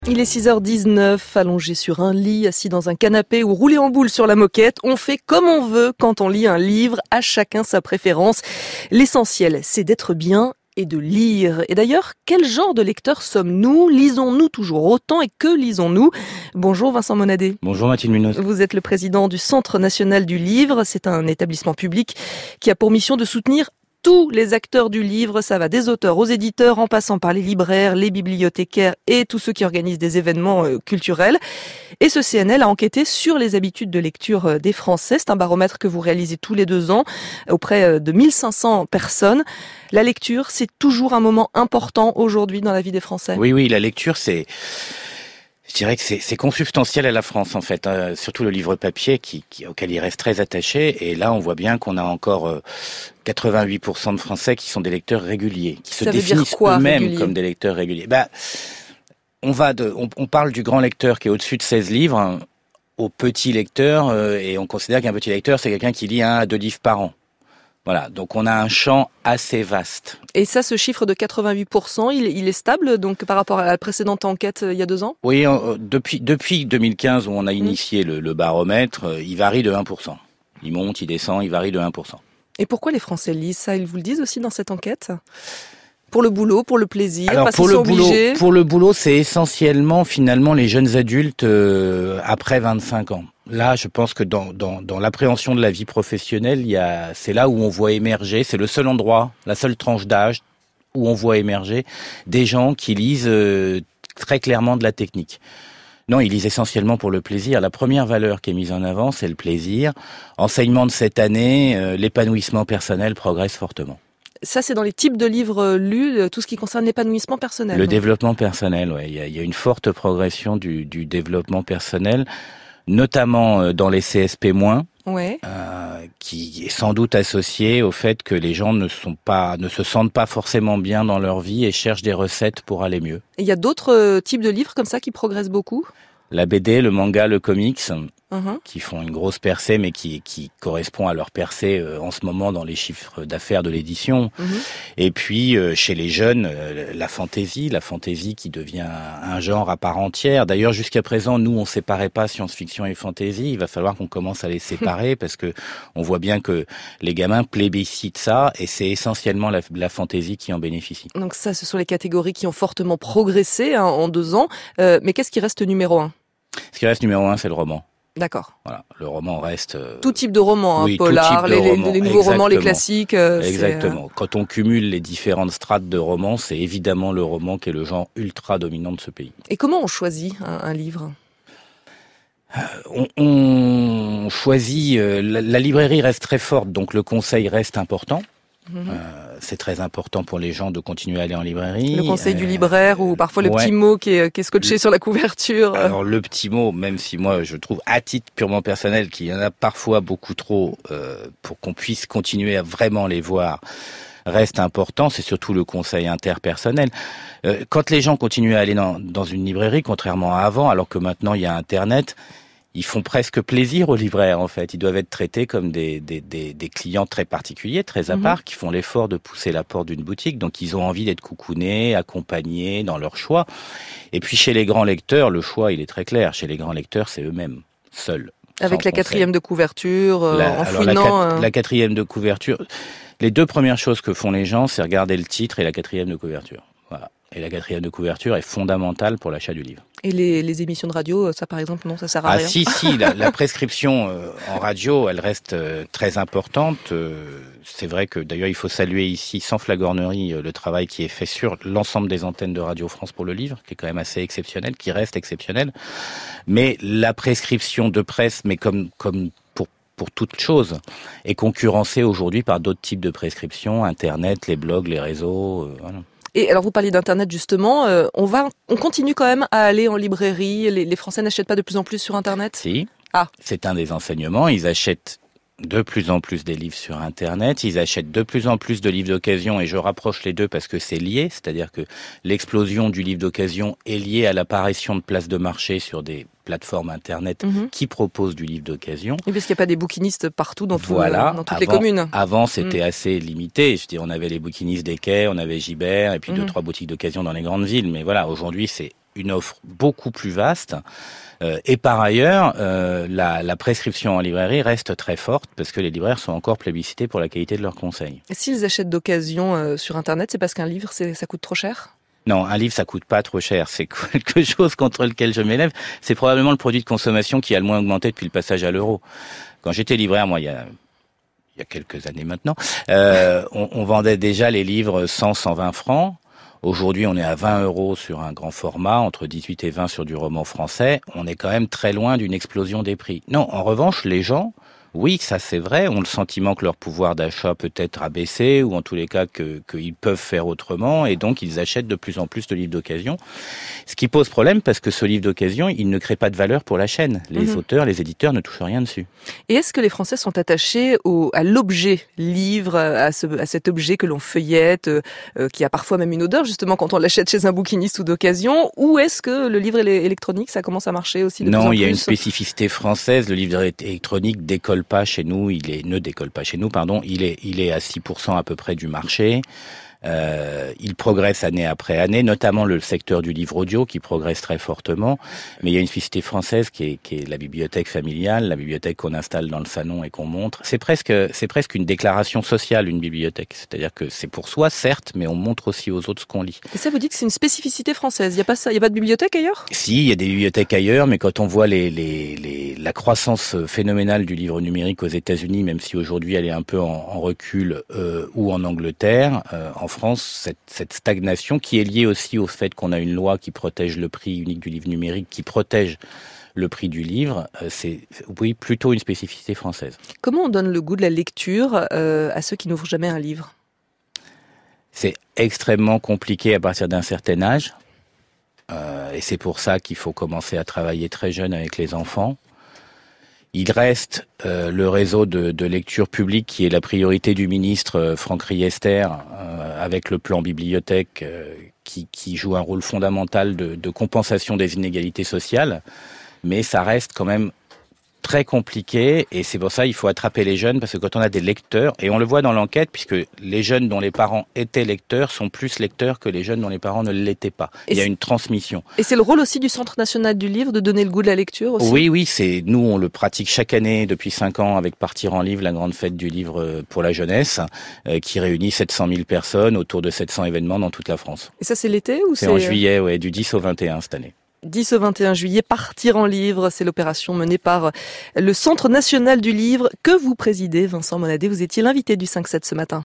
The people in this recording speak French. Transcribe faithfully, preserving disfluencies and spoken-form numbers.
Il est six heures dix-neuf, allongé sur un lit, assis dans un canapé ou roulé en boule sur la moquette. On fait comme on veut quand on lit un livre, à chacun sa préférence. L'essentiel, c'est d'être bien et de lire. Et d'ailleurs, quel genre de lecteurs sommes-nous? Lisons-nous toujours autant et que lisons-nous? Bonjour Vincent Monadé. Bonjour Mathilde Munoz. Vous êtes le président du Centre national du livre. C'est un établissement public qui a pour mission de soutenir tous les acteurs du livre, ça va des auteurs aux éditeurs, en passant par les libraires, les bibliothécaires et tous ceux qui organisent des événements euh, culturels. Et ce C N L a enquêté sur les habitudes de lecture euh, des Français. C'est un baromètre que vous réalisez tous les deux ans auprès euh, de mille cinq cents personnes. La lecture, c'est toujours un moment important aujourd'hui dans la vie des Français. Oui, oui, la lecture, c'est... Je dirais que c'est, c'est consubstantiel à la France, en fait, euh, surtout le livre papier qui, qui, auquel il reste très attaché. Et là, on voit bien qu'on a encore euh, quatre-vingt-huit pour cent de Français qui sont des lecteurs réguliers, qui se définissent eux-mêmes régulier comme des lecteurs réguliers. Bah, on va de, on, on parle du grand lecteur qui est au-dessus de seize livres, hein, au petit lecteur, euh, et on considère qu'un petit lecteur, c'est quelqu'un qui lit un à deux livres par an. Voilà, donc on a un champ assez vaste. Et ça, ce chiffre de quatre-vingt-huit pour cent, il, il est stable donc par rapport à la précédente enquête euh, il y a deux ans? Oui, euh, depuis depuis deux mille quinze où on a initié mmh. le, le baromètre, euh, il varie de un pour cent. Il monte, il descend, il varie de un pour cent. Et pourquoi les Français lisent ça? Ils vous le disent aussi dans cette enquête? Pour le boulot, pour le plaisir, Alors, parce pour qu'ils le sont boulot, obligés? Pour le boulot, c'est essentiellement finalement les jeunes adultes euh, après vingt-cinq ans. Là, je pense que dans, dans, dans l'appréhension de la vie professionnelle, il y a, c'est là où on voit émerger, c'est le seul endroit, la seule tranche d'âge où on voit émerger des gens qui lisent euh, très clairement de la technique. Non, ils lisent essentiellement pour le plaisir. La première valeur qui est mise en avant, c'est le plaisir. Enseignement de cette année, euh, l'épanouissement personnel progresse fortement. Ça, c'est dans les types de livres lus, tout ce qui concerne l'épanouissement personnel. Le développement personnel, ouais. Il y a, il y a une forte progression du, du développement personnel, notamment dans les C S P moins, ouais. euh, qui est sans doute associé au fait que les gens ne sont pas, ne se sentent pas forcément bien dans leur vie et cherchent des recettes pour aller mieux. Et il y a d'autres types de livres comme ça qui progressent beaucoup? La B D, le manga, le comics, uh-huh. qui font une grosse percée, mais qui, qui correspond à leur percée euh, en ce moment dans les chiffres d'affaires de l'édition. Uh-huh. Et puis, euh, chez les jeunes, euh, la fantaisie, la fantaisie qui devient un genre à part entière. D'ailleurs, jusqu'à présent, nous, on séparait pas science-fiction et fantaisie. Il va falloir qu'on commence à les séparer parce que on voit bien que les gamins plébiscitent ça et c'est essentiellement la, la fantaisie qui en bénéficie. Donc ça, ce sont les catégories qui ont fortement progressé hein, en deux ans. Euh, mais qu'est-ce qui reste numéro un? Ce qui reste numéro un, c'est le roman. D'accord. Voilà, le roman reste... Euh... Tout type de roman, hein, oui, polar, les, les, les nouveaux romans, les classiques. Euh, Exactement. C'est, euh... Quand on cumule les différentes strates de romans, c'est évidemment le roman qui est le genre ultra dominant de ce pays. Et comment on choisit un, un livre ? euh, on, on choisit... Euh, la, la librairie reste très forte, donc le conseil reste important. Mmh. Euh, c'est très important pour les gens de continuer à aller en librairie. Le conseil euh, du libraire ou parfois le ouais. petit mot qui est, qui est scotché le, sur la couverture. Alors le petit mot, même si moi je trouve à titre purement personnel qu'il y en a parfois beaucoup trop euh, pour qu'on puisse continuer à vraiment les voir, reste important. C'est surtout le conseil interpersonnel. Euh, quand les gens continuent à aller dans, dans une librairie, contrairement à avant, alors que maintenant il y a Internet, ils font presque plaisir aux libraires, en fait. Ils doivent être traités comme des, des, des, des clients très particuliers, très à part, mmh. qui font l'effort de pousser la porte d'une boutique. Donc, ils ont envie d'être coucounés, accompagnés dans leur choix. Et puis, chez les grands lecteurs, le choix, il est très clair. Chez les grands lecteurs, c'est eux-mêmes, seuls. Avec la quatrième de couverture, euh, la, en alors fouinant... La, euh... la quatrième de couverture... Les deux premières choses que font les gens, c'est regarder le titre et la quatrième de couverture. Voilà. Et la quatrième de couverture est fondamentale pour l'achat du livre. Et les, les émissions de radio, ça par exemple, non, ça sert à ah, rien. Ah si, si, la, la prescription euh, en radio, elle reste euh, très importante. Euh, c'est vrai que d'ailleurs, il faut saluer ici, sans flagornerie, euh, le travail qui est fait sur l'ensemble des antennes de Radio France pour le livre, qui est quand même assez exceptionnel, qui reste exceptionnel. Mais la prescription de presse, mais comme comme pour pour toute chose, est concurrencée aujourd'hui par d'autres types de prescriptions, Internet, les blogs, les réseaux, euh, voilà. Et alors vous parliez d'Internet justement, euh, on va, on continue quand même à aller en librairie. Les, les Français n'achètent pas de plus en plus sur Internet ? Si, ah. C'est un des enseignements. Ils achètent de plus en plus des livres sur Internet. Ils achètent de plus en plus de livres d'occasion et je rapproche les deux parce que c'est lié. C'est-à-dire que l'explosion du livre d'occasion est liée à l'apparition de places de marché sur des plateformes Internet mmh. qui proposent du livre d'occasion. Et parce qu'il n'y a pas des bouquinistes partout dans, tout, voilà. dans toutes avant, les communes. Avant, c'était mmh. assez limité. Je dis, on avait les bouquinistes des quais, on avait Gibert et puis mmh. deux, trois boutiques d'occasion dans les grandes villes. Mais voilà, aujourd'hui, c'est une offre beaucoup plus vaste. Euh, et par ailleurs, euh, la, la prescription en librairie reste très forte parce que les libraires sont encore plébiscités pour la qualité de leurs conseils. Et s'ils achètent d'occasion euh, sur Internet, c'est parce qu'un livre, c'est, ça coûte trop cher ? Non, un livre, ça coûte pas trop cher. C'est quelque chose contre lequel je m'élève. C'est probablement le produit de consommation qui a le moins augmenté depuis le passage à l'euro. Quand j'étais libraire, moi, il y a, il y a quelques années maintenant, euh, on, on vendait déjà les livres cent, cent vingt francs. Aujourd'hui, on est à vingt euros sur un grand format, entre dix-huit et vingt sur du roman français. On est quand même très loin d'une explosion des prix. Non, en revanche, les gens, oui, ça c'est vrai, ont le sentiment que leur pouvoir d'achat peut être abaissé, ou en tous les cas que qu'ils peuvent faire autrement, et donc ils achètent de plus en plus de livres d'occasion. Ce qui pose problème, parce que ce livre d'occasion, il ne crée pas de valeur pour la chaîne. Les mmh. auteurs, les éditeurs ne touchent rien dessus. Et est-ce que les Français sont attachés au, à l'objet livre, à, ce, à cet objet que l'on feuillette, euh, qui a parfois même une odeur, justement, quand on l'achète chez un bouquiniste ou d'occasion, ou est-ce que le livre électronique, ça commence à marcher aussi de non, plus en plus ? Non, il y a une spécificité française. Le livre électronique décolle pas chez nous, il est ne décolle pas chez nous, pardon, il est il est à six pour cent à peu près du marché. Euh, il progresse année après année, notamment le secteur du livre audio qui progresse très fortement. Mais il y a une spécificité française qui est, qui est la bibliothèque familiale, la bibliothèque qu'on installe dans le salon et qu'on montre. C'est presque, c'est presque une déclaration sociale, une bibliothèque. C'est-à-dire que c'est pour soi, certes, mais on montre aussi aux autres ce qu'on lit. Et ça, vous dites que c'est une spécificité française. Il y a pas ça, il y a pas de bibliothèque ailleurs ? Si, il y a des bibliothèques ailleurs, mais quand on voit les, les, les, la croissance phénoménale du livre numérique aux États-Unis, même si aujourd'hui elle est un peu en, en recul, euh, ou en Angleterre, euh, en France, cette, cette stagnation qui est liée aussi au fait qu'on a une loi qui protège le prix unique du livre numérique, qui protège le prix du livre, c'est oui plutôt une spécificité française. Comment on donne le goût de la lecture euh, à ceux qui n'ouvrent jamais un livre ? C'est extrêmement compliqué à partir d'un certain âge, euh, et c'est pour ça qu'il faut commencer à travailler très jeune avec les enfants. Il reste euh, le réseau de, de lecture publique qui est la priorité du ministre euh, Franck Riester, euh, avec le plan bibliothèque euh, qui, qui joue un rôle fondamental de, de compensation des inégalités sociales. Mais ça reste quand même très compliqué, et c'est pour ça qu'il faut attraper les jeunes, parce que quand on a des lecteurs, et on le voit dans l'enquête, puisque les jeunes dont les parents étaient lecteurs sont plus lecteurs que les jeunes dont les parents ne l'étaient pas. Et il y a une transmission. Et c'est le rôle aussi du Centre national du livre de donner le goût de la lecture aussi ? Oui, oui, c'est nous on le pratique chaque année depuis cinq ans avec Partir en livre, la grande fête du livre pour la jeunesse, euh, qui réunit sept cent mille personnes autour de sept cents événements dans toute la France. Et ça c'est l'été ou c'est... C'est en juillet, ouais, du dix au vingt et un cette année. dix au vingt et un juillet, Partir en livre, c'est l'opération menée par le Centre national du livre que vous présidez, Vincent Monadé. Vous étiez l'invité du cinq sept ce matin.